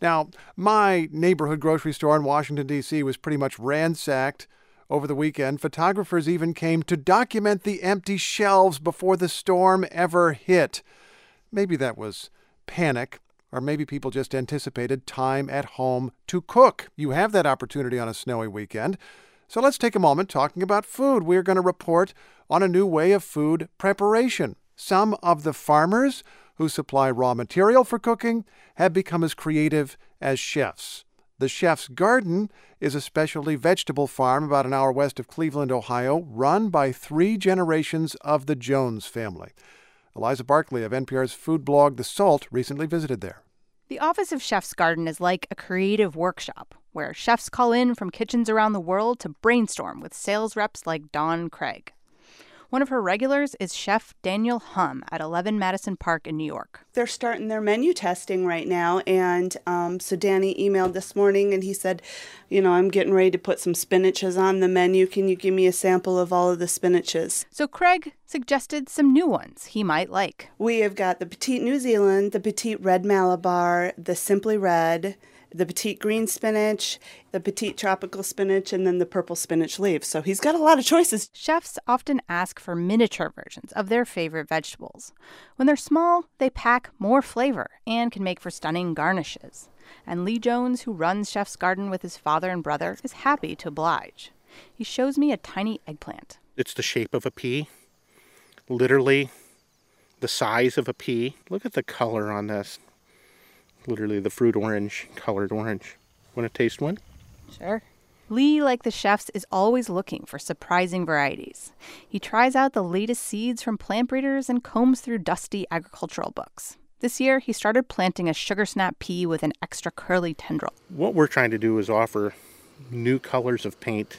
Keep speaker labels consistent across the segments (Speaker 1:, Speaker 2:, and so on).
Speaker 1: Now, my neighborhood grocery store in Washington, D.C. was pretty much ransacked over the weekend. Photographers even came to document the empty shelves before the storm ever hit. Maybe that was panic, or maybe people just anticipated time at home to cook. You have that opportunity on a snowy weekend. So let's take a moment talking about food. We're going to report on a new way of food preparation. Some of the farmers who supply raw material for cooking have become as creative as chefs. The Chef's Garden is a specialty vegetable farm about an hour west of Cleveland, Ohio, run by 3 generations of the Jones family. Eliza Barkley of NPR's food blog The Salt recently visited there.
Speaker 2: The office of Chef's Garden is like a creative workshop where chefs call in from kitchens around the world to brainstorm with sales reps like Dawn Craig. One of her regulars is Chef Daniel Hum at 11 Madison Park in New York.
Speaker 3: They're starting their menu testing right now, and so Danny emailed this morning, and he said, I'm getting ready to put some spinaches on the menu. Can you give me a sample of all of the spinaches?
Speaker 2: So Craig suggested some new ones he might like.
Speaker 3: We have got the Petite New Zealand, the Petite Red Malabar, the Simply Red, the Petite Green Spinach, the Petite Tropical Spinach, and then the Purple Spinach leaves. So he's got a lot of choices.
Speaker 2: Chefs often ask for miniature versions of their favorite vegetables. When they're small, they pack more flavor and can make for stunning garnishes. And Lee Jones, who runs Chef's Garden with his father and brother, is happy to oblige. He shows me a tiny eggplant.
Speaker 4: It's the shape of a pea, literally the size of a pea. Look at the color on this. Literally the fruit orange, colored orange. Want to taste one?
Speaker 2: Sure. Lee, like the chefs, is always looking for surprising varieties. He tries out the latest seeds from plant breeders and combs through dusty agricultural books. This year, he started planting a sugar snap pea with an extra curly tendril.
Speaker 4: What we're trying to do is offer new colors of paint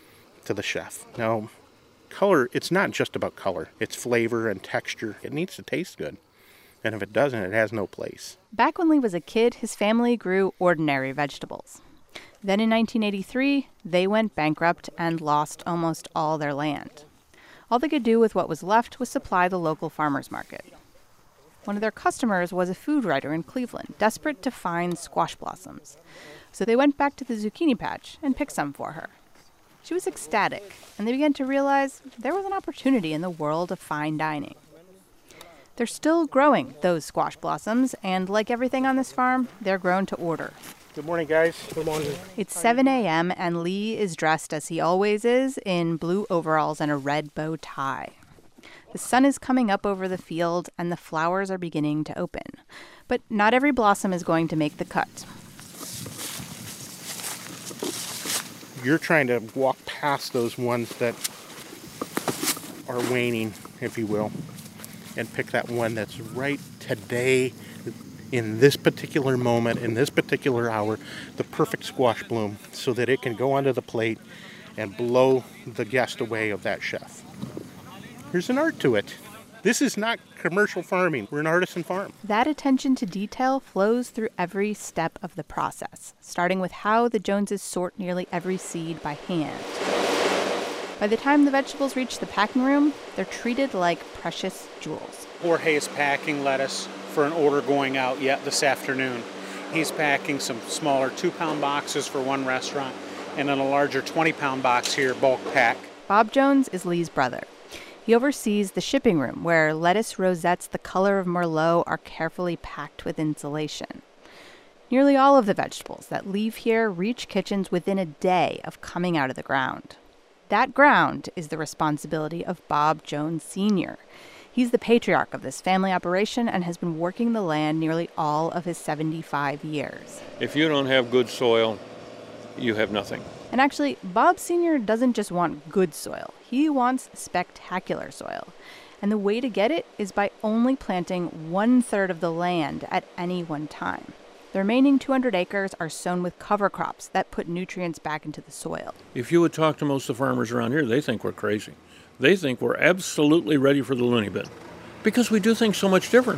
Speaker 4: to the chef. Now, color, it's not just about color. It's flavor and texture. It needs to taste good. And if it doesn't, it has no place.
Speaker 2: Back when Lee was a kid, his family grew ordinary vegetables. Then in 1983, they went bankrupt and lost almost all their land. All they could do with what was left was supply the local farmers market. One of their customers was a food writer in Cleveland, desperate to find squash blossoms. So they went back to the zucchini patch and picked some for her. She was ecstatic, and they began to realize there was an opportunity in the world of fine dining. They're still growing those squash blossoms, and like everything on this farm, they're grown to order.
Speaker 4: Good morning, guys. Good morning.
Speaker 2: It's 7 a.m., and Lee is dressed as he always is, in blue overalls and a red bow tie. The sun is coming up over the field, and the flowers are beginning to open. But not every blossom is going to make the cut.
Speaker 4: You're trying to walk past those ones that are waning, if you will, and pick that one that's right today, in this particular moment, in this particular hour, the perfect squash bloom, so that it can go onto the plate and blow the guest away of that chef. There's an art to it. This is not commercial farming. We're an artisan farm.
Speaker 2: That attention to detail flows through every step of the process, starting with how the Joneses sort nearly every seed by hand. By the time the vegetables reach the packing room, they're treated like precious jewels.
Speaker 5: Jorge is packing lettuce for an order going out yet this afternoon. He's packing some smaller 2-pound boxes for one restaurant and then a larger 20-pound box here, bulk pack.
Speaker 2: Bob Jones is Lee's brother. He oversees the shipping room where lettuce rosettes the color of Merlot are carefully packed with insulation. Nearly all of the vegetables that leave here reach kitchens within a day of coming out of the ground. That ground is the responsibility of Bob Jones Sr. He's the patriarch of this family operation and has been working the land nearly all of his 75 years.
Speaker 6: If you don't have good soil, you have nothing.
Speaker 2: And actually, Bob Sr. doesn't just want good soil. He wants spectacular soil. And the way to get it is by only planting 1/3 of the land at any one time. The remaining 200 acres are sown with cover crops that put nutrients back into the soil.
Speaker 6: If you would talk to most of the farmers around here, they think we're crazy. They think we're absolutely ready for the loony bin because we do things so much different.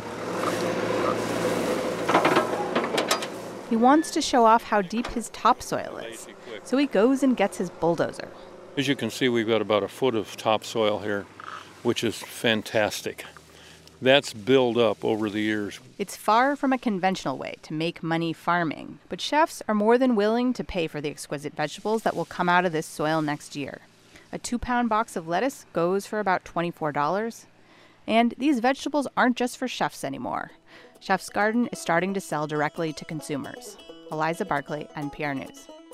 Speaker 2: He wants to show off how deep his topsoil is, so he goes and gets his bulldozer.
Speaker 6: As you can see, we've got about a foot of topsoil here, which is fantastic. That's built up over the years.
Speaker 2: It's far from a conventional way to make money farming, but chefs are more than willing to pay for the exquisite vegetables that will come out of this soil next year. A 2-pound box of lettuce goes for about $24. And these vegetables aren't just for chefs anymore. Chef's Garden is starting to sell directly to consumers. Eliza Barclay, NPR News.